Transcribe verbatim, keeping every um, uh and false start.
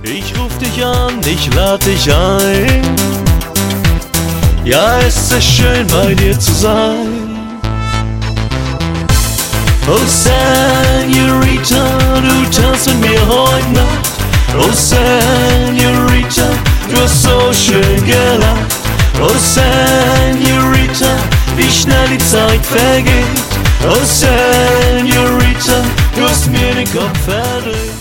Ich ruf dich an, ich lad dich ein. Ja, es ist schön bei dir zu sein. Oh Senorita, du tanzt mit mir heute Nacht. Oh Senorita, du hast so schön gelacht. Oh Senorita, wie schnell die Zeit vergeht. Oh Senorita, du hast mir den Kopf verdreht.